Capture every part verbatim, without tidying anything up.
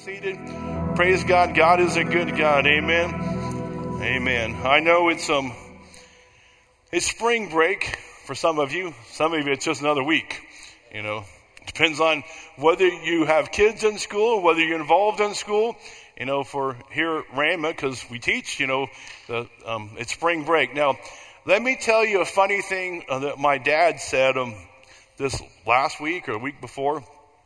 seated. Praise God. God is a good God. Amen. Amen. I know it's um it's spring break for some of you. Some of you it's just another week. You know, depends on whether you have kids in school, whether you're involved in school. You know, for here at Rhema, because we teach. You know, the um it's spring break. Now, let me tell you a funny thing uh, that my dad said um this last week or a week before.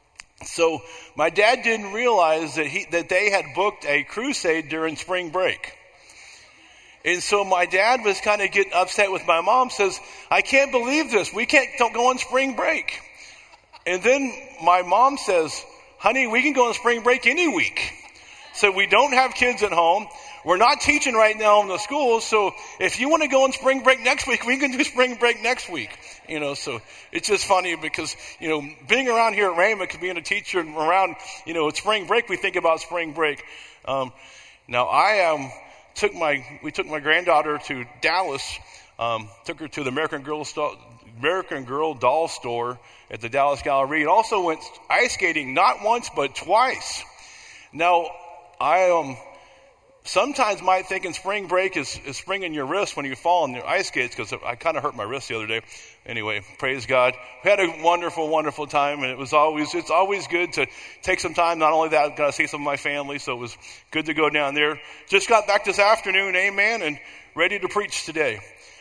So my dad didn't realize that he that they had booked a crusade during spring break. And so my dad was kind of getting upset with my mom, says, I can't believe this. We can't don't go on spring break. And then my mom says, honey, we can go on spring break any week. So we don't have kids at home. We're not teaching right now in the schools. So if you want to go on spring break next week, we can do spring break next week. You know, so it's just funny because, you know, being around here at Rhema, being a teacher around, you know, at spring break, we think about spring break. Um, now I um, took my, we took my granddaughter to Dallas, um, took her to the American Girl, sto- American Girl doll store at the Dallas Gallery, and also went ice skating not once but twice. Now I um. Sometimes might think in spring break is, is springing your wrist when you fall on your ice skates, because I kind of hurt my wrist the other day. Anyway, praise God. We had a wonderful, wonderful time, and it was always, it's always good to take some time. Not only that, I got to see some of my family, so it was good to go down there. Just got back this afternoon, amen, and ready to preach today.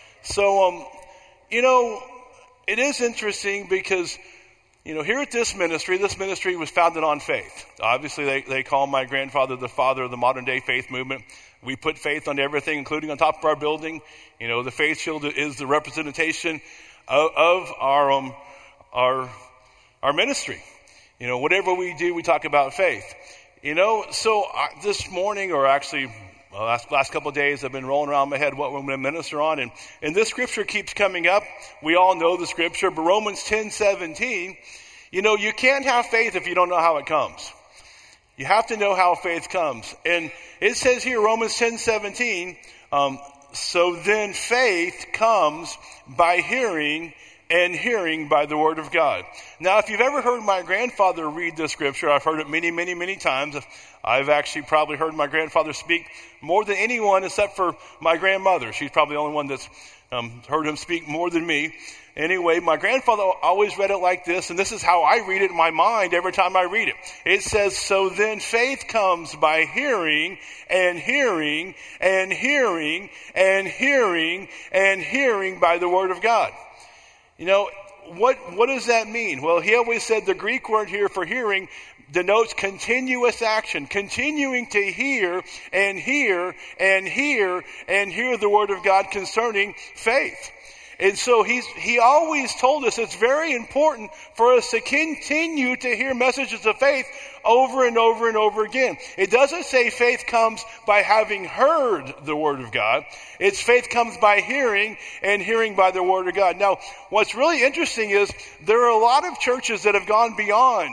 So, um, you know, it is interesting because, you know, here at this ministry, this ministry was founded on faith. Obviously, they, they call my grandfather the father of the modern day faith movement. We put faith on everything, including on top of our building. You know, the faith shield is the representation of, of our, um, our, our ministry. You know, whatever we do, we talk about faith. You know, so I, this morning, or actually, well, last, last couple of days, I've been rolling around my head what we're going to minister on. And, and this scripture keeps coming up. We all know the scripture, but Romans ten seventeen, you know, you can't have faith if you don't know how it comes. You have to know how faith comes. And it says here, Romans ten seventeen, um, so then faith comes by hearing, and hearing by the word of God. Now, if you've ever heard my grandfather read the scripture, I've heard it many, many, many times. I've actually probably heard my grandfather speak more than anyone except for my grandmother. She's probably the only one that's um, heard him speak more than me. Anyway, my grandfather always read it like this, and this is how I read it in my mind every time I read it. It says, so then faith comes by hearing, and hearing, and hearing, and hearing, and hearing by the word of God. You know, what what does that mean? Well, he always said the Greek word here for hearing denotes continuous action, continuing to hear and hear and hear and hear the word of God concerning faith. And so he's, he always told us it's very important for us to continue to hear messages of faith over and over and over again. It doesn't say faith comes by having heard the word of God. It's faith comes by hearing, and hearing by the word of God. Now, what's really interesting is there are a lot of churches that have gone beyond,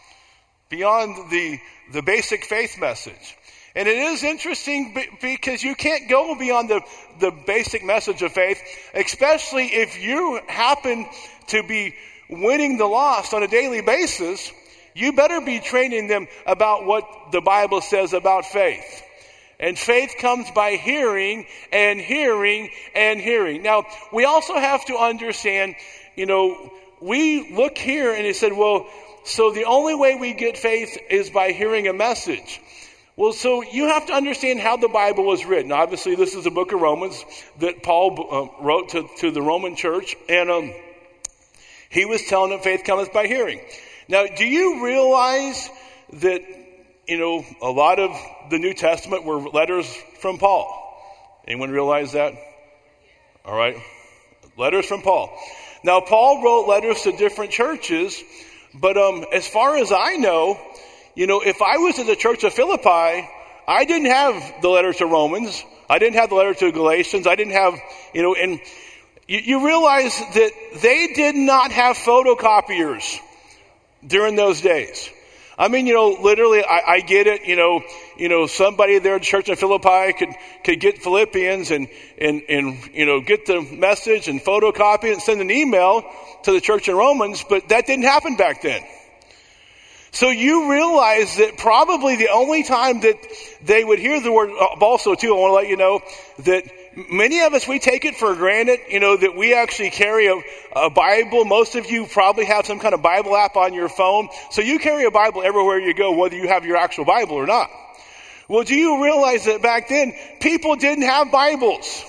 beyond the, the basic faith message. And it is interesting because you can't go beyond the, the basic message of faith, especially if you happen to be winning the lost on a daily basis. You better be training them about what the Bible says about faith. And faith comes by hearing and hearing and hearing. Now, we also have to understand, you know, we look here and he said, well, so the only way we get faith is by hearing a message. Well, so you have to understand how the Bible was written. Obviously, this is the book of Romans that Paul uh, wrote to, to the Roman church. And um, he was telling them faith cometh by hearing. Now, do you realize that, you know, a lot of the New Testament were letters from Paul? Anyone realize that? All right. Letters from Paul. Now, Paul wrote letters to different churches, but um, as far as I know, you know, if I was in the church of Philippi, I didn't have the letter to Romans. I didn't have the letter to Galatians. I didn't have, you know, and you, you realize that they did not have photocopiers during those days. I mean, you know, literally, I, I get it. You know, you know, somebody there at the church in Philippi could could get Philippians and and and you know get the message and photocopy it and send an email to the church in Romans, but that didn't happen back then. So you realize that probably the only time that they would hear the word, also too, I want to let you know that many of us, we take it for granted, you know, that we actually carry a, a Bible. Most of you probably have some kind of Bible app on your phone. So you carry a Bible everywhere you go, whether you have your actual Bible or not. Well, do you realize that back then, people didn't have Bibles?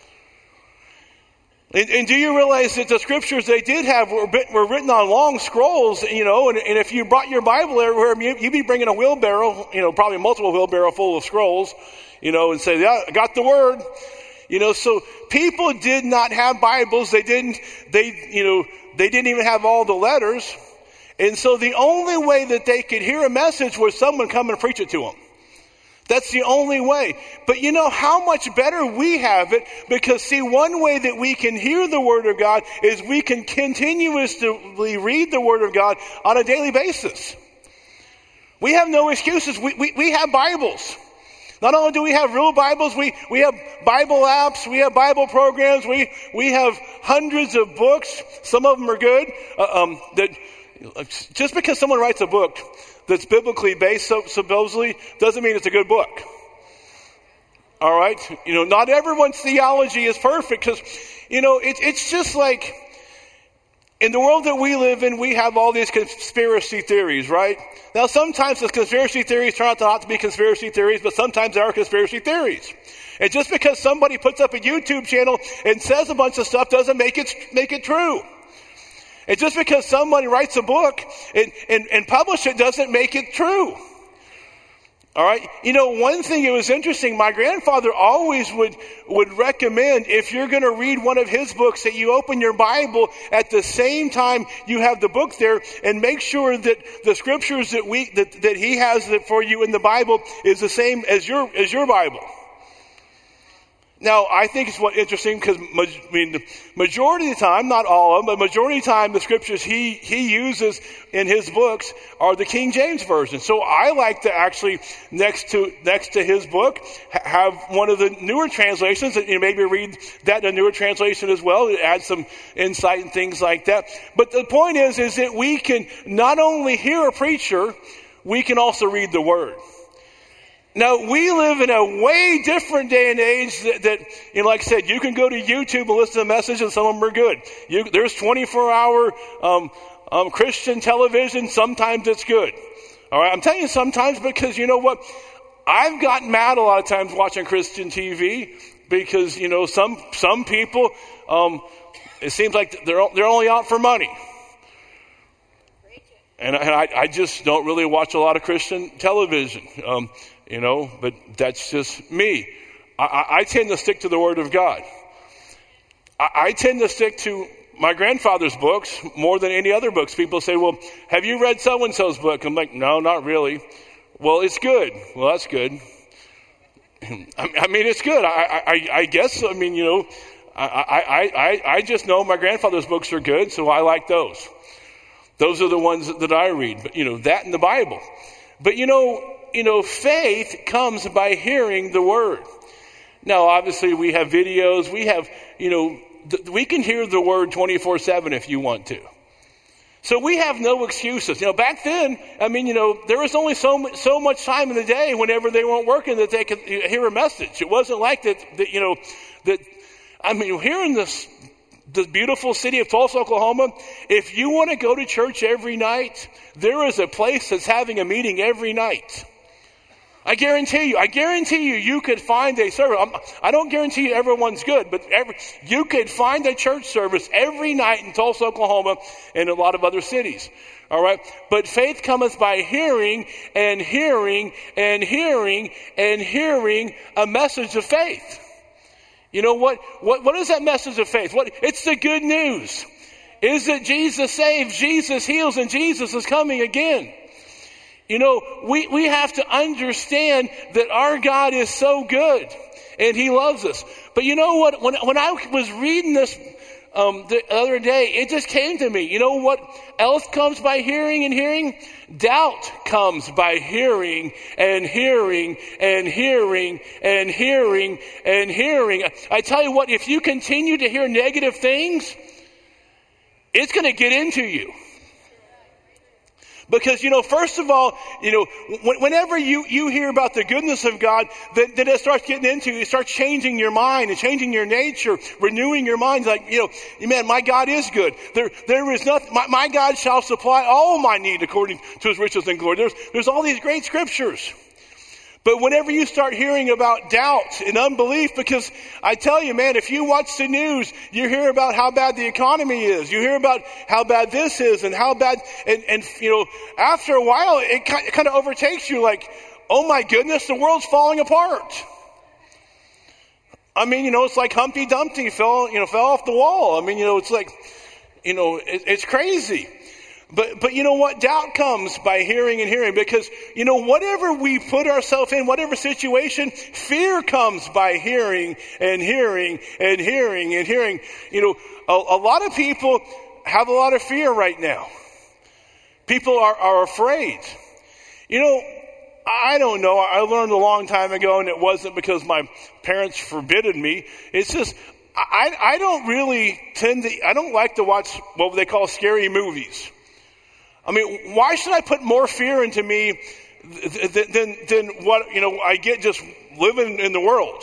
And, and do you realize that the scriptures they did have were, bit, were written on long scrolls, you know, and, and if you brought your Bible everywhere, you, you'd be bringing a wheelbarrow, you know, probably multiple wheelbarrow full of scrolls, you know, and say, yeah, I got the word. You know, so people did not have Bibles. They didn't, they, you know, they didn't even have all the letters. And so the only way that they could hear a message was someone come and preach it to them. That's the only way. But you know how much better we have it, because see, one way that we can hear the Word of God is we can continuously read the Word of God on a daily basis. We have no excuses. We, we, we have Bibles. Not only do we have real Bibles, we, we have Bible apps, we have Bible programs, we, we have hundreds of books. Some of them are good. Uh, um, that just because someone writes a book that's biblically based, so, supposedly, doesn't mean it's a good book. All right? You know, not everyone's theology is perfect, because, you know, it, it's just like, in the world that we live in, we have all these conspiracy theories, right? Now, sometimes the conspiracy theories turn out to not to be conspiracy theories, but sometimes they are conspiracy theories. And just because somebody puts up a YouTube channel and says a bunch of stuff doesn't make it, make it true. And just because somebody writes a book and, and, and publish it doesn't make it true. All right. You know, one thing that was interesting, my grandfather always would, would recommend, if you're going to read one of his books, that you open your Bible at the same time you have the book there, and make sure that the scriptures that we, that, that he has for you in the Bible is the same as your, as your Bible. Now, I think it's what interesting, because I mean, the majority of the time, not all of them, but majority of the time, the scriptures he, he uses in his books are the King James Version. So I like to actually, next to, next to his book, ha- have one of the newer translations, and you know, maybe read that in a newer translation as well. It adds some insight and things like that. But the point is, is that we can not only hear a preacher, we can also read the Word. Now, we live in a way different day and age that, that, you know, like I said, you can go to YouTube and listen to messages, and some of them are good. You, there's twenty-four hour um, um, Christian television. Sometimes it's good. All right, I'm telling you sometimes, because you know what? I've gotten mad a lot of times watching Christian T V, because, you know, some some people, um, it seems like they're they're only out for money. And, and I, I just don't really watch a lot of Christian television. Um, You know, but that's just me. I, I tend to stick to the Word of God. I, I tend to stick to my grandfather's books more than any other books. People say, well, have you read so-and-so's book? I'm like, no, not really. Well, it's good. Well, that's good. I, I mean, it's good. I, I, I guess, I mean, you know, I, I, I, I just know my grandfather's books are good, so I like those. Those are the ones that I read. But, you know, that and the Bible. But, you know, You know, faith comes by hearing the Word. Now, obviously, we have videos. We have, you know, th- we can hear the Word twenty-four seven if you want to. So we have no excuses. You know, back then, I mean, you know, there was only so much, so much time in the day whenever they weren't working that they could hear a message. It wasn't like that, that you know, that, I mean, here in this, the beautiful city of Tulsa, Oklahoma, if you want to go to church every night, there is a place that's having a meeting every night. I guarantee you, I guarantee you, you could find a service. I'm, I don't guarantee you everyone's good, but every, you could find a church service every night in Tulsa, Oklahoma, and a lot of other cities. All right. But faith cometh by hearing and hearing and hearing and hearing a message of faith. You know what, what, what is that message of faith? What, it's the good news. Is that Jesus saves, Jesus heals, and Jesus is coming again. You know, we, we have to understand that our God is so good and He loves us. But you know what? When, when I was reading this um, the other day, it just came to me. You know what else comes by hearing and hearing? Doubt comes by hearing and hearing and hearing and hearing and hearing. I tell you what, if you continue to hear negative things, it's going to get into you. Because, you know, first of all, you know, whenever you, you hear about the goodness of God, then, then it starts getting into, it starts changing your mind and changing your nature, renewing your mind. Like, you know, man, my God is good. There, there is nothing, my, my God shall supply all my need according to his riches and glory. There's, there's all these great scriptures. But whenever you start hearing about doubt and unbelief, because I tell you, man, if you watch the news, you hear about how bad the economy is. You hear about how bad this is and how bad, and, and you know, after a while, it kind of overtakes you like, oh my goodness, the world's falling apart. I mean, you know, it's like Humpty Dumpty fell, you know, fell off the wall. I mean, you know, it's like, you know, it, it's crazy. But, but you know what? Doubt comes by hearing and hearing, because, you know, whatever we put ourselves in, whatever situation, fear comes by hearing and hearing and hearing and hearing. You know, a, a lot of people have a lot of fear right now. People are, are afraid. You know, I don't know. I learned a long time ago, and it wasn't because my parents forbidden me. It's just, I, I don't really tend to, I don't like to watch what they call scary movies. I mean, why should I put more fear into me than, than, than what, you know, I get just living in the world?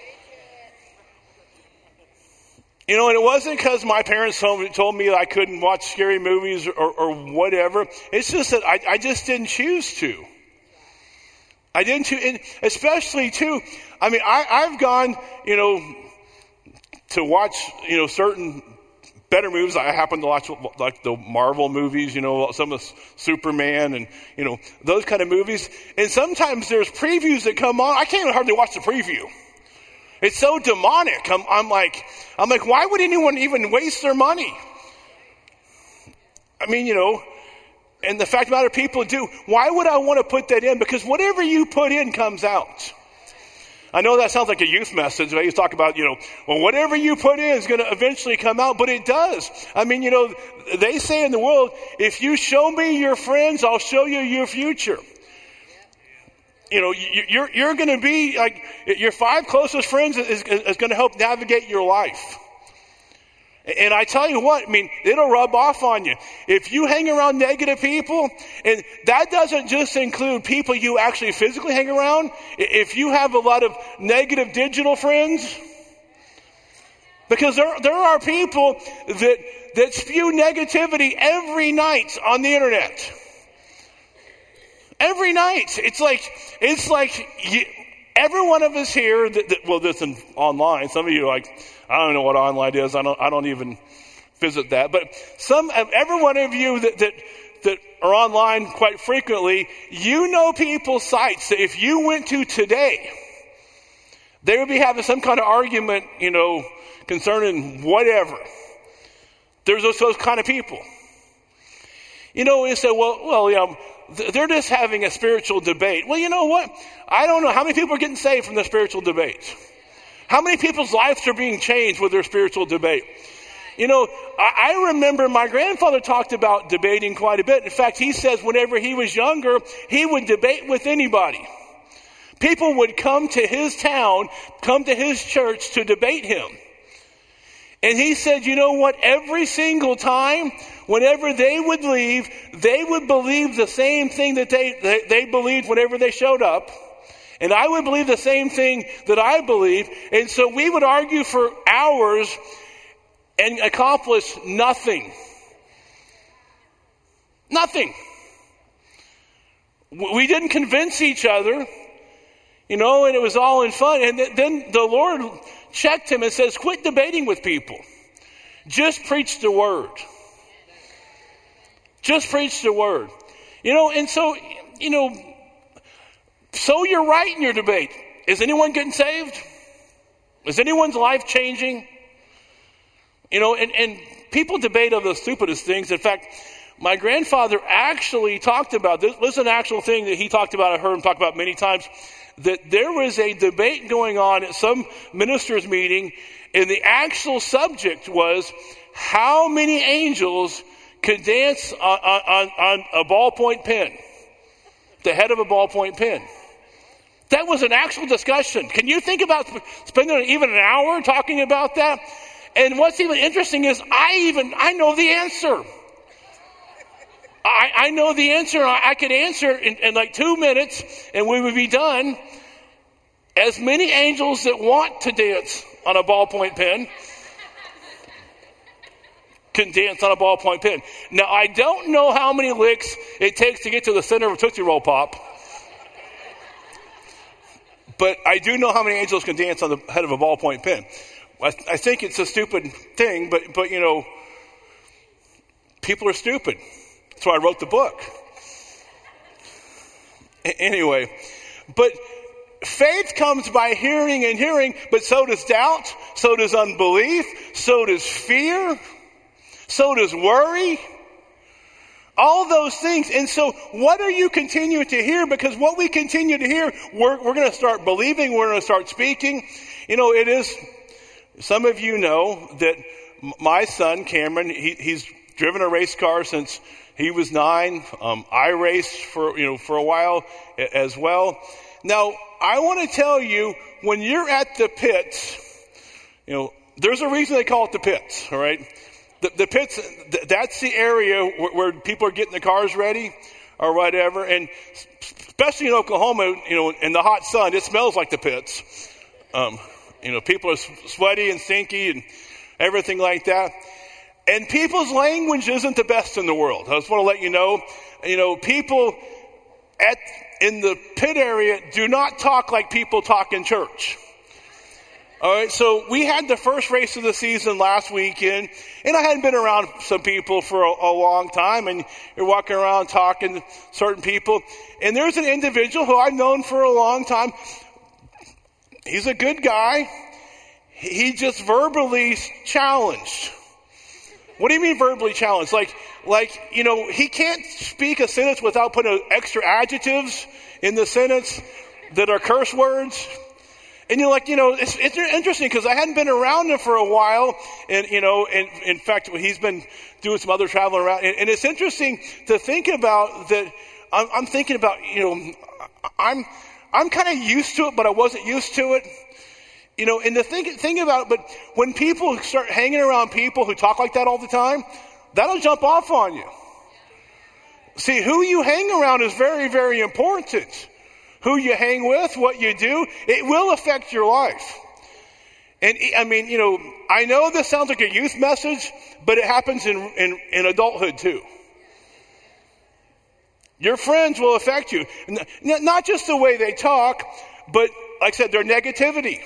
You know, and it wasn't because my parents told me, told me that I couldn't watch scary movies or, or whatever. It's just that I, I just didn't choose to. I didn't choose, and especially too, I mean, I, I've gone, you know, to watch, you know, certain better movies. I happen to watch like the Marvel movies, you know, some of Superman and, you know, those kind of movies. And sometimes there's previews that come on. I can't even hardly watch the preview. It's so demonic. I'm, I'm like, I'm like, why would anyone even waste their money? I mean, you know, and the fact of the matter, people do. Why would I want to put that in? Because whatever you put in comes out. I know that sounds like a youth message. I used to talk about, you know, well, whatever you put in is going to eventually come out, but it does. I mean, you know, they say in the world, if you show me your friends, I'll show you your future. You know, you're, you're going to be like, your five closest friends is, is going to help navigate your life. And I tell you what, I mean, it'll rub off on you. If you hang around negative people, and that doesn't just include people you actually physically hang around. If you have a lot of negative digital friends, because there, there are people that, that spew negativity every night on the internet. Every night. It's like, it's like you, every one of us here, that, that, well, this is online. Some of you are like, I don't know what online is. I don't, I don't even visit that. But some, every one of you that, that, that are online quite frequently, you know people's sites that if you went to today, they would be having some kind of argument, you know, concerning whatever. There's those, those kind of people. You know, we say, well, well, yeah, they're just having a spiritual debate. Well, you know what? I don't know how many people are getting saved from the spiritual debate. How many people's lives are being changed with their spiritual debate? You know, I, I remember my grandfather talked about debating quite a bit. In fact, he says whenever he was younger, he would debate with anybody. People would come to his town, come to his church to debate him. And he said, you know what? Every single time, whenever they would leave, they would believe the same thing that they, they, they believed whenever they showed up. And I would believe the same thing that I believe. And so we would argue for hours and accomplish nothing. Nothing. We didn't convince each other, you know, and it was all in fun. And then the Lord checked him and says, quit debating with people. Just preach the word. Just preach the word. You know, and so, you know, so you're right in your debate. Is anyone getting saved? Is anyone's life changing? You know, and, and people debate on the stupidest things. In fact, my grandfather actually talked about this. This is an actual thing that he talked about. I heard him talk about many times. That there was a debate going on at some minister's meeting, and the actual subject was how many angels could dance on, on, on a ballpoint pen, the head of a ballpoint pen. That was an actual discussion. Can you think about spending even an hour talking about that? And what's even interesting is I even, I know the answer. I, I know the answer. I, I could answer in, in like two minutes and we would be done. As many angels that want to dance on a ballpoint pen can dance on a ballpoint pen. Now, I don't know how many licks it takes to get to the center of a Tootsie Roll Pop. But I do know how many angels can dance on the head of a ballpoint pen. I, I think it's a stupid thing, but, but, you know, people are stupid. That's why I wrote the book. A- anyway, but faith comes by hearing and hearing, but so does doubt, so does unbelief, so does fear, so does worry. All those things. And so what are you continuing to hear? Because what we continue to hear, we're, we're going to start believing, we're going to start speaking. You know, it is, some of you know that my son, Cameron, he, he's driven a race car since he was nine. Um, I raced for, you know, for a while as well. Now, I want to tell you, when you're at the pits, you know, there's a reason they call it the pits, all right? The, the pits, that's the area where, where people are getting the cars ready or whatever. And especially in Oklahoma, you know, in the hot sun, it smells like the pits. Um, you know, people are sweaty and stinky and everything like that. And people's language isn't the best in the world. I just want to let you know, you know, people at in the pit area do not talk like people talk in church. All right, so we had the first race of the season last weekend, and I hadn't been around some people for a, a long time, and you're walking around talking to certain people, and there's an individual who I've known for a long time. He's a good guy. He just verbally challenged. What do you mean verbally challenged? Like, like, you know, he can't speak a sentence without putting extra adjectives in the sentence that are curse words. And you're like, you know, it's, it's interesting because I hadn't been around him for a while. And, you know, and in fact, he's been doing some other traveling around. And, and it's interesting to think about that. I'm, I'm thinking about, you know, I'm, I'm kind of used to it, but I wasn't used to it. You know, and the thing, thing about it, but when people start hanging around people who talk like that all the time, that'll jump off on you. See, who you hang around is very, very important. Who you hang with, what you do, it will affect your life. And I mean, you know, I know this sounds like a youth message, but it happens in, in, in adulthood too. Your friends will affect you. Not just the way they talk, but like I said, their negativity.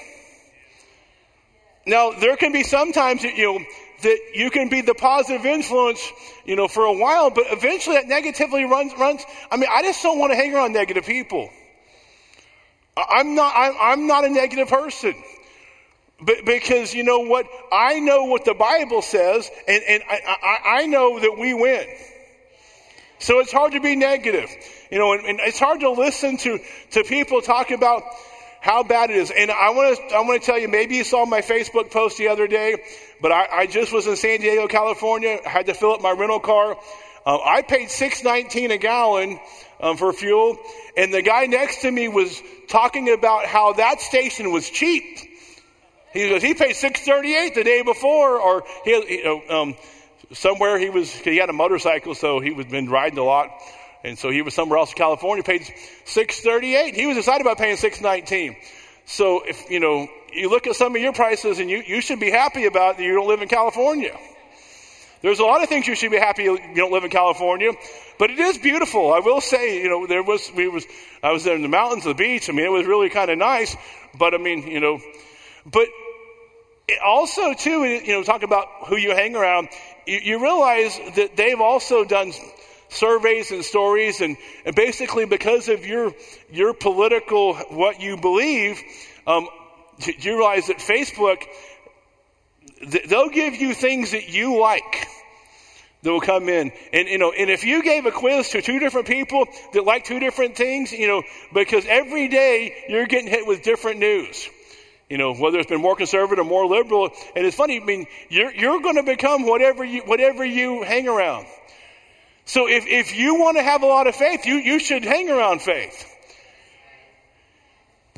Now, there can be sometimes that, you know, that you can be the positive influence, you know, for a while, but eventually that negativity runs, runs. I mean, I just don't want to hang around negative people. I'm not, I'm, I'm not a negative person. But because you know what? I know what the Bible says, and, and I, I, I know that we win. So it's hard to be negative. You know, and, and it's hard to listen to, to people talk about how bad it is. And I want to, I want to tell you, maybe you saw my Facebook post the other day, but I, I just was in San Diego, California. I had to fill up my rental car. Uh, I paid six nineteen a gallon um, for fuel, and the guy next to me was talking about how that station was cheap. He goes, he paid six thirty-eight the day before, or he, you know, um, somewhere he was. He had a motorcycle, so he was been riding a lot, and so he was somewhere else in California. Paid six thirty-eight. He was excited about paying six nineteen. So if you know, you look at some of your prices, and you you should be happy about that you don't live in California. There's a lot of things you should be happy you don't live in California, but it is beautiful. I will say, you know, there was, we was, I was there in the mountains, the beach. I mean, it was really kind of nice, but I mean, you know, but it also too, you know, talk about who you hang around, you, you realize that they've also done surveys and stories, and, and basically because of your, your political, what you believe, um, you realize that Facebook, they'll give you things that you like that will come in. And, you know, and if you gave a quiz to two different people that like two different things, you know, because every day you're getting hit with different news, you know, whether it's been more conservative or more liberal. And it's funny, I mean, you're, you're going to become whatever you, whatever you hang around. So if, if you want to have a lot of faith, you, you should hang around faith.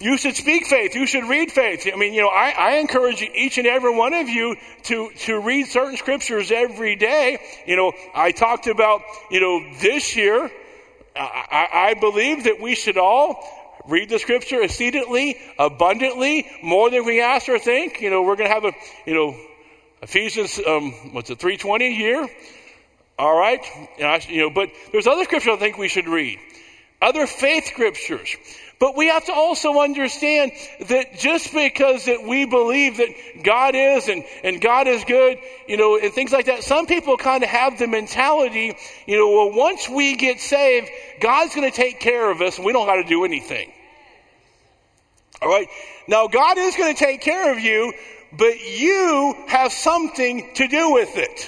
You should speak faith. You should read faith. I mean, you know, I, I encourage each and every one of you to, to read certain scriptures every day. You know, I talked about, you know, this year, I, I believe that we should all read the scripture exceedingly, abundantly, more than we ask or think. You know, we're going to have a, you know, Ephesians, um, what's it, three twenty here? All right. And I, you know, but there's other scriptures I think we should read. Other faith scriptures. But we have to also understand that just because that we believe that God is and, and God is good, you know, and things like that, some people kind of have the mentality, you know, well, once we get saved, God's going to take care of us and we don't got to do anything. All right. Now, God is going to take care of you, but you have something to do with it.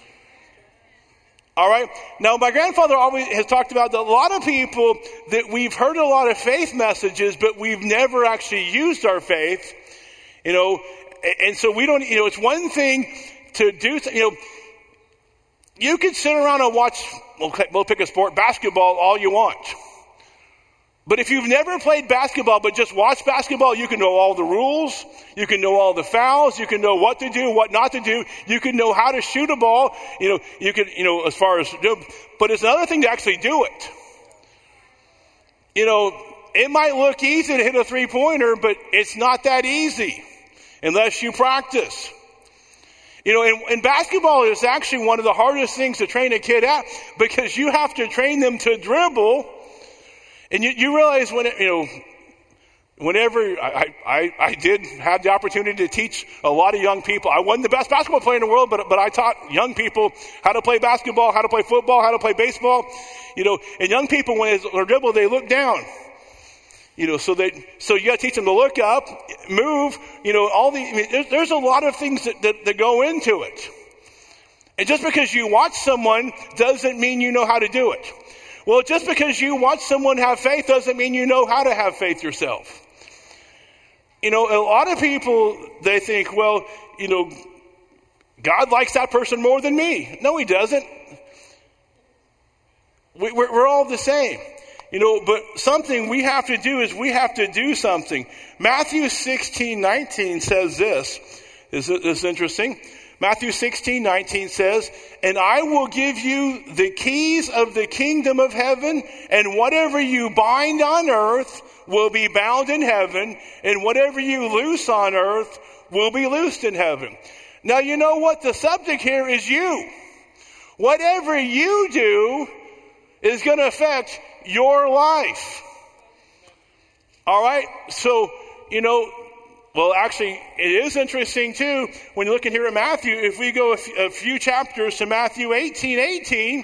All right. Now, my grandfather always has talked about that a lot of people that we've heard a lot of faith messages, but we've never actually used our faith, you know, and so we don't, you know, it's one thing to do, you know, you can sit around and watch, we'll pick a sport, basketball all you want. But if you've never played basketball but just watched basketball, you can know all the rules, you can know all the fouls, you can know what to do, what not to do, you can know how to shoot a ball, you know, you can, you know, as far as, but it's another thing to actually do it. You know, it might look easy to hit a three-pointer, but it's not that easy unless you practice. You know, and, and basketball is actually one of the hardest things to train a kid at because you have to train them to dribble. And you, you realize when, it, you know, whenever I, I, I did have the opportunity to teach a lot of young people. I wasn't the best basketball player in the world, but, but I taught young people how to play basketball, how to play football, how to play baseball. You know, and young people, when they dribble, they look down. You know, so they, so you got to teach them to look up, move, you know, all the, I mean, there's, there's a lot of things that, that, that go into it. And just because you watch someone doesn't mean you know how to do it. Well, just because you watch someone have faith doesn't mean you know how to have faith yourself. You know, a lot of people, they think, well, you know, God likes that person more than me. No, he doesn't. We, we're, we're all the same. You know, but something we have to do is we have to do something. Matthew sixteen nineteen says this. Is this interesting? Matthew sixteen nineteen says, and I will give you the keys of the kingdom of heaven, and whatever you bind on earth will be bound in heaven, and whatever you loose on earth will be loosed in heaven. Now, you know what? The subject here is you. Whatever you do is going to affect your life. All right? So, you know, well, actually, it is interesting, too, when you're looking here at Matthew, if we go a, f- a few chapters to Matthew eighteen eighteen,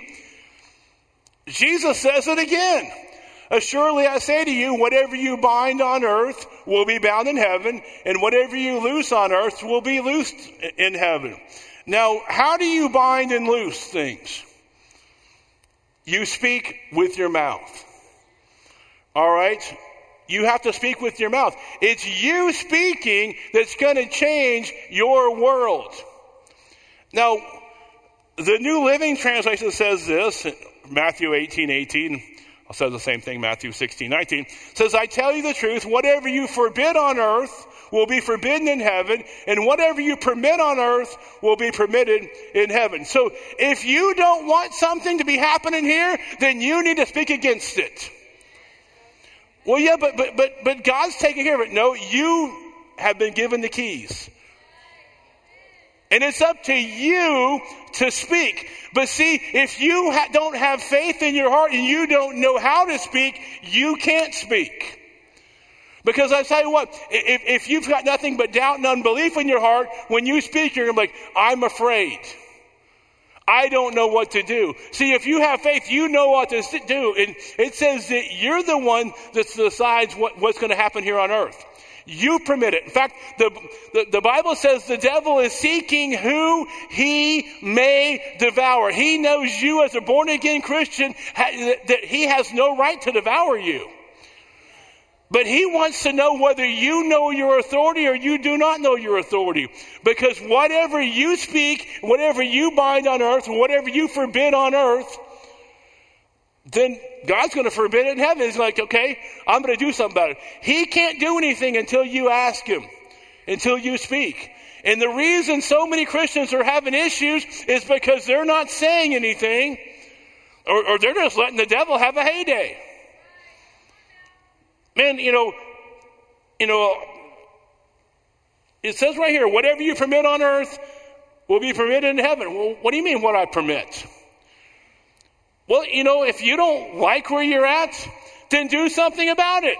Jesus says it again. Assuredly, I say to you, whatever you bind on earth will be bound in heaven, and whatever you loose on earth will be loosed in heaven. Now, how do you bind and loose things? You speak with your mouth. All right? You have to speak with your mouth. It's you speaking that's going to change your world. Now, the New Living Translation says this, Matthew eighteen eighteen, I'll say the same thing, Matthew sixteen nineteen, says, I tell you the truth, whatever you forbid on earth will be forbidden in heaven, and whatever you permit on earth will be permitted in heaven. So if you don't want something to be happening here, then you need to speak against it. Well, yeah, but but but but God's taking care of it. No, you have been given the keys. And it's up to you to speak. But see, if you ha- don't have faith in your heart and you don't know how to speak, you can't speak. Because I tell you what, if, if you've got nothing but doubt and unbelief in your heart, when you speak, you're going to be like, I'm afraid. I don't know what to do. See, if you have faith, you know what to do. And it says that you're the one that decides what, what's going to happen here on earth. You permit it. In fact, the, the, the Bible says the devil is seeking who he may devour. He knows you as a born-again Christian that he has no right to devour you. But he wants to know whether you know your authority or you do not know your authority. Because whatever you speak, whatever you bind on earth, whatever you forbid on earth, then God's going to forbid it in heaven. He's like, okay, I'm going to do something about it. He can't do anything until you ask him, until you speak. And the reason so many Christians are having issues is because they're not saying anything, or, or they're just letting the devil have a heyday. Man, you know, you know, it says right here, whatever you permit on earth will be permitted in heaven. Well, what do you mean what I permit? Well, you know, if you don't like where you're at, then do something about it.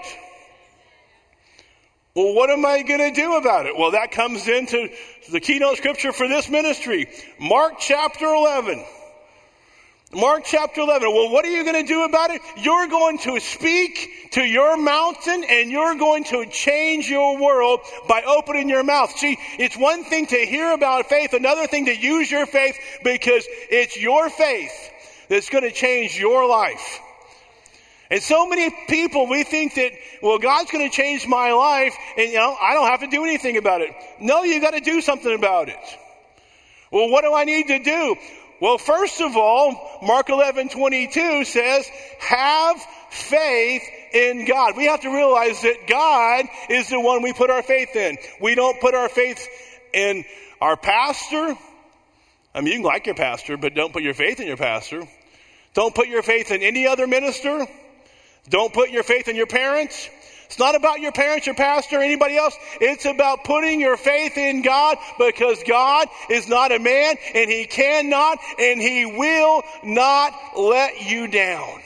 Well, what am I going to do about it? Well, that comes into the keynote scripture for this ministry. Mark chapter eleven. Mark chapter eleven. Well, what are you going to do about it? You're going to speak to your mountain and you're going to change your world by opening your mouth. See, it's one thing to hear about faith, another thing to use your faith, because it's your faith that's going to change your life. And so many people, we think that, well, God's going to change my life and, you know, I don't have to do anything about it. No, you got to do something about it. Well, what do I need to do? Well, first of all, Mark eleven twenty-two says, have faith in God. We have to realize that God is the one we put our faith in. We don't put our faith in our pastor. I mean, you can like your pastor, but don't put your faith in your pastor. Don't put your faith in any other minister. Don't put your faith in your parents. It's not about your parents, your pastor, or anybody else. It's about putting your faith in God, because God is not a man, and he cannot and he will not let you down.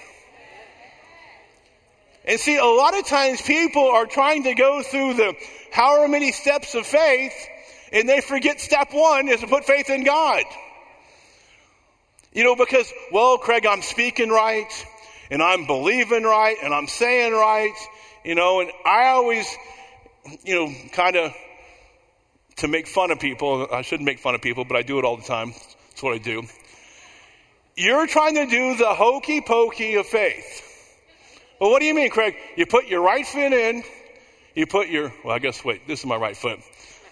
And see, a lot of times people are trying to go through the however many steps of faith, and they forget step one is to put faith in God. You know, because, well, Craig, I'm speaking right, and I'm believing right, and I'm saying right, you know, and I always, you know, kind of, to make fun of people, I shouldn't make fun of people, but I do it all the time. That's what I do. You're trying to do the hokey pokey of faith. Well, what do you mean, Craig? You put your right foot in, you put your, well, I guess, wait, this is my right foot.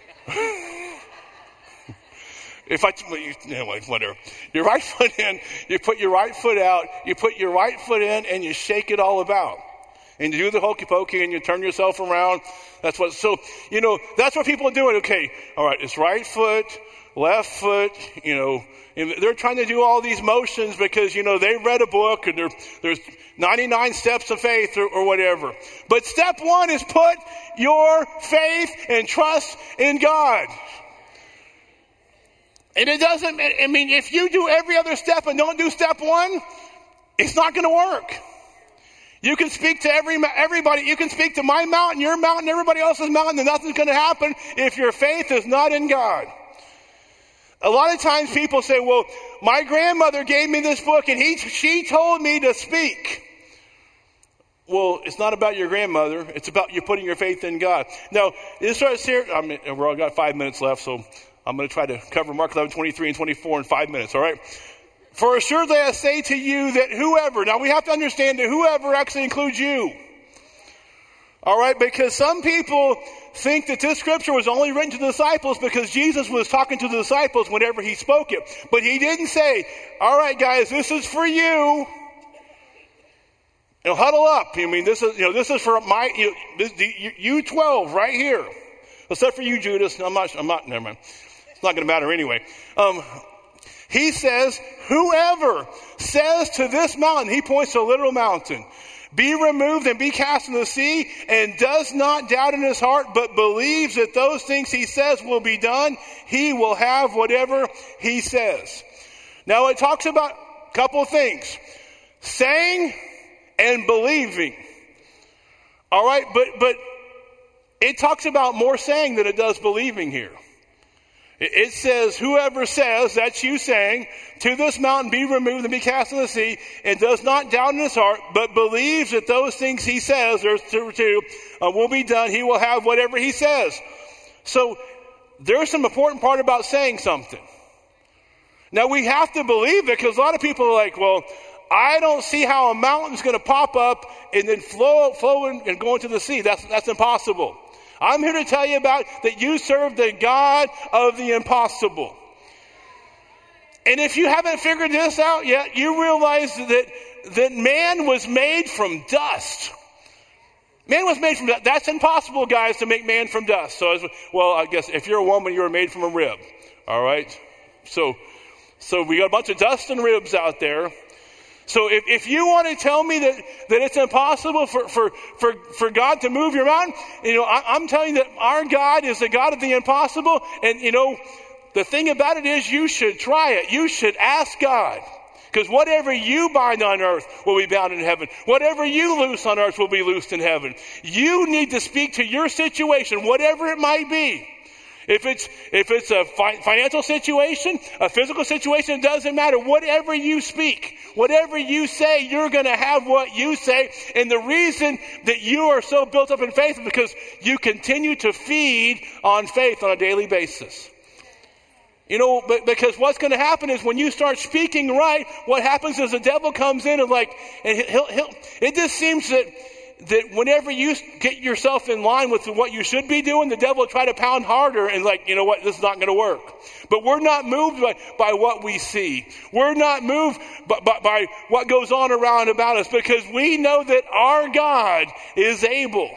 If I, anyway, whatever. Your right foot in, you put your right foot out, you put your right foot in, and you shake it all about. And you do the hokey pokey, and you turn yourself around. That's what, so, you know, that's what people are doing. Okay, all right, it's right foot, left foot, you know, and they're trying to do all these motions because, you know, they read a book, and there, there's ninety-nine steps of faith or, or whatever. But step one is put your faith and trust in God. And it doesn't, I mean, if you do every other step and don't do step one, it's not going to work. You can speak to every everybody. You can speak to my mountain, your mountain, everybody else's mountain, and nothing's going to happen if your faith is not in God. A lot of times people say, well, my grandmother gave me this book, and he, she told me to speak. Well, it's not about your grandmother. It's about you putting your faith in God. Now, this starts here. I mean, we've all got five minutes left, so I'm going to try to cover Mark eleven, twenty-three and twenty-four in five minutes, all right? For assuredly I say to you that whoever, now we have to understand that whoever actually includes you. All right, because some people think that this scripture was only written to the disciples because Jesus was talking to the disciples whenever he spoke it. But he didn't say, all right, guys, this is for you. You know, huddle up. I mean, this is, you know, this is for my, you, this, you, you twelve right here. Except for you, Judas. I'm not, I'm not, never mind. It's not going to matter anyway. Um, he says, whoever says to this mountain, he points to a literal mountain, be removed and be cast into the sea, and does not doubt in his heart, but believes that those things he says will be done, he will have whatever he says. Now it talks about a couple of things. Saying and believing. All right, but, but it talks about more saying than it does believing here. It says, whoever says, that's you saying, to this mountain be removed and be cast in the sea, and does not doubt in his heart, but believes that those things he says, there's two, two uh, will be done, he will have whatever he says. So there's some important part about saying something. Now we have to believe it, because a lot of people are like, well, I don't see how a mountain's going to pop up and then flow, flow and go into the sea. That's, that's impossible. I'm here to tell you about that you serve the God of the impossible. And if you haven't figured this out yet, you realize that, that man was made from dust. Man was made from dust. That's impossible, guys, to make man from dust. So, as, well, I guess if you're a woman, you were made from a rib. All right? So, so we got a bunch of dust and ribs out there. So if, if you want to tell me that, that it's impossible for, for, for, for God to move your mountain, you know, I, I'm telling you that our God is the God of the impossible. And, you know, the thing about it is you should try it. You should ask God. Because whatever you bind on earth will be bound in heaven. Whatever you loose on earth will be loosed in heaven. You need to speak to your situation, whatever it might be. If it's, if it's a fi- financial situation, a physical situation, it doesn't matter. Whatever you speak, whatever you say, you're going to have what you say. And the reason that you are so built up in faith is because you continue to feed on faith on a daily basis. You know, but because what's going to happen is when you start speaking right, what happens is the devil comes in and like, and he'll, he'll, it just seems that, that whenever you get yourself in line with what you should be doing, the devil will try to pound harder and like, you know what, this is not going to work. But we're not moved by, by what we see. We're not moved by, by, by what goes on around about us because we know that our God is able.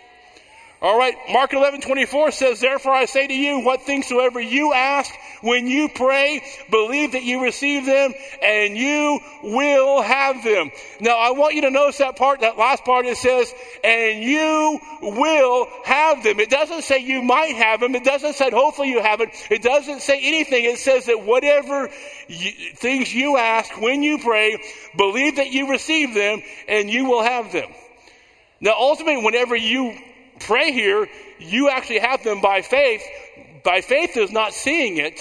All right, Mark eleven twenty-four says, therefore I say to you, what things soever you ask when you pray, believe that you receive them and you will have them. Now I want you to notice that part, that last part, it says, and you will have them. It doesn't say you might have them. It doesn't say hopefully you have it. It doesn't say anything. It says that whatever you, things you ask when you pray, believe that you receive them and you will have them. Now ultimately, whenever you pray here, you actually have them by faith. By faith is not seeing it,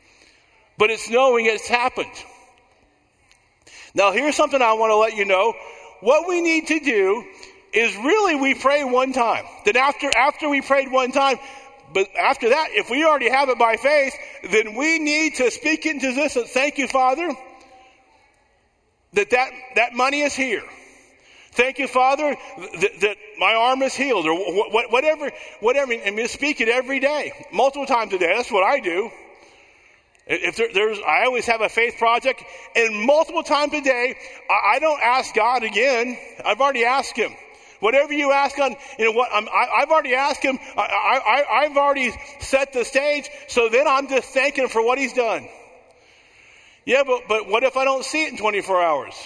but it's knowing it's happened. Now here's something I want to let you know. What we need to do is really we pray one time. Then after, after we prayed one time, but after that, if we already have it by faith, then we need to speak into this and thank you, Father, that that, that money is here. Thank you, Father, that, that my arm is healed, or wh- whatever, whatever. I mean, speak it every day, multiple times a day. That's what I do. If there, there's, I always have a faith project, and multiple times a day, I, I don't ask God again. I've already asked Him. Whatever you ask on, you know what? I'm, I, I've already asked Him. I, I, I've already set the stage. So then I'm just thanking Him for what He's done. Yeah, but but what if I don't see it in twenty-four hours?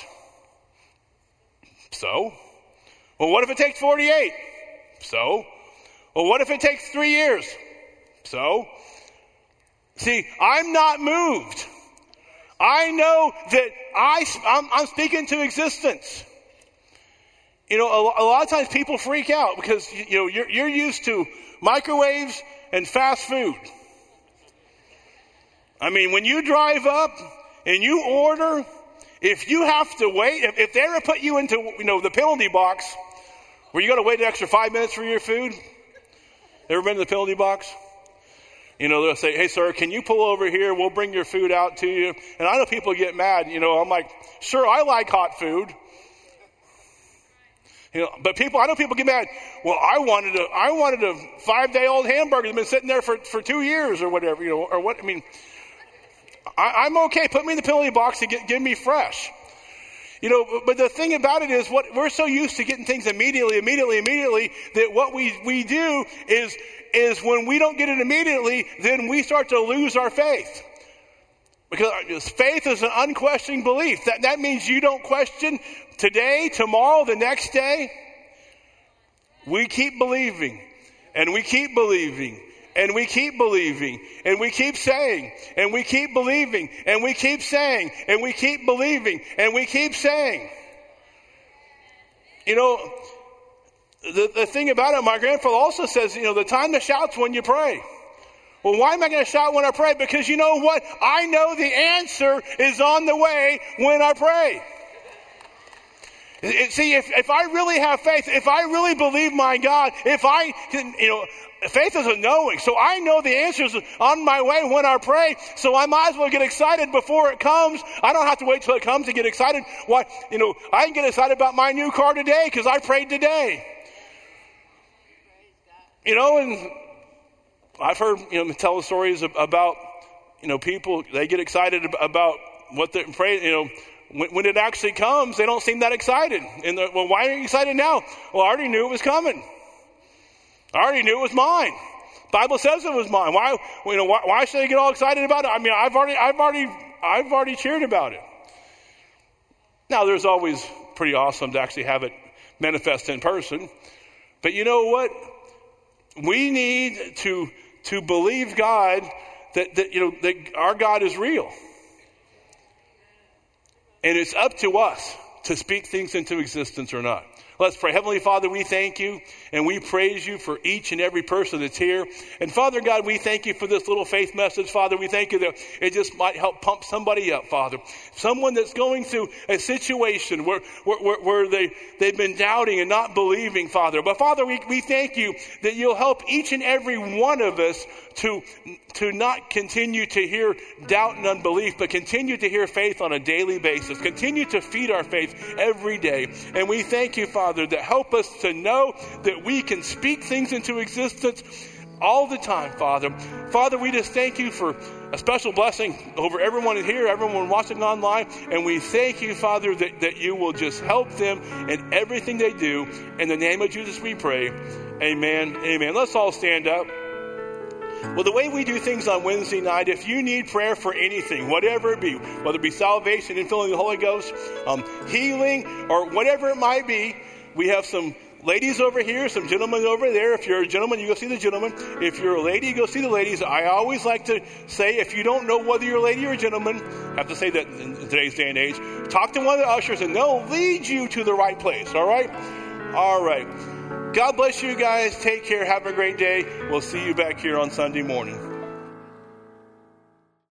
So, well, what if it takes forty-eight? So, well, what if it takes three years? So, see, I'm not moved. I know that I, I'm, I'm speaking to existence. You know, a, a lot of times people freak out because, you know, you're, you're used to microwaves and fast food. I mean, when you drive up and you order, if you have to wait, if, if they ever put you into, you know, the penalty box where you got to wait an extra five minutes for your food, ever been to the penalty box? You know, they'll say, hey, sir, can you pull over here? We'll bring your food out to you. And I know people get mad. You know, I'm like, sure, I like hot food. You know, but people, I know people get mad. Well, I wanted a, I wanted a five-day-old hamburger that's been sitting there for, for two years or whatever, you know, or what, I mean, I, I'm okay. Put me in the penalty box and get, give me fresh. You know, but, but the thing about it is what we're so used to getting things immediately, immediately, immediately that what we, we do is, is when we don't get it immediately, then we start to lose our faith. Because faith is an unquestioning belief. That, that means you don't question today, tomorrow, the next day. We keep believing, and we keep believing, and we keep believing, and we keep saying, and we keep believing, and we keep saying, and we keep believing, and we keep saying. You know, the, the thing about it, my grandfather also says, you know, the time to shout's when you pray. Well, why am I going to shout when I pray? Because you know what? I know the answer is on the way when I pray. It, see, if, if I really have faith, if I really believe my God, if I can, you know, faith is a knowing. So I know the answer is on my way when I pray. So I might as well get excited before it comes. I don't have to wait till it comes to get excited. Why, you know, I can get excited about my new car today because I prayed today. You know, and I've heard, you know, tell stories about you know, people, they get excited about what they're praying, you know, when, when it actually comes, they don't seem that excited. And they're, well, why are you excited now? Well, I already knew it was coming. I already knew it was mine. Bible says it was mine. Why, you know, why, why should I get all excited about it? I mean, I've already, I've already, I've already cheered about it. Now, there's always pretty awesome to actually have it manifest in person. But you know what? We need to, to believe God that, that, you know, that our God is real. And it's up to us to speak things into existence or not. Let's pray. Heavenly Father, we thank you and we praise you for each and every person that's here. And Father God, we thank you for this little faith message. Father, we thank you that it just might help pump somebody up, Father. Someone that's going through a situation where, where, where, where they, they've been doubting and not believing, Father. But Father, we, we thank you that you'll help each and every one of us to, to not continue to hear doubt and unbelief, but continue to hear faith on a daily basis. Continue to feed our faith every day. And we thank you, Father, Father, that help us to know that we can speak things into existence all the time, Father. Father, we just thank you for a special blessing over everyone here, everyone watching online. And we thank you, Father, that, that you will just help them in everything they do. In the name of Jesus, we pray. Amen. Amen. Let's all stand up. Well, the way we do things on Wednesday night, if you need prayer for anything, whatever it be, whether it be salvation and filling the Holy Ghost, um, healing, or whatever it might be, we have some ladies over here, some gentlemen over there. If you're a gentleman, you go see the gentleman. If you're a lady, you go see the ladies. I always like to say, if you don't know whether you're a lady or a gentleman, I have to say that in today's day and age, talk to one of the ushers and they'll lead you to the right place, all right? All right. God bless you guys. Take care. Have a great day. We'll see you back here on Sunday morning.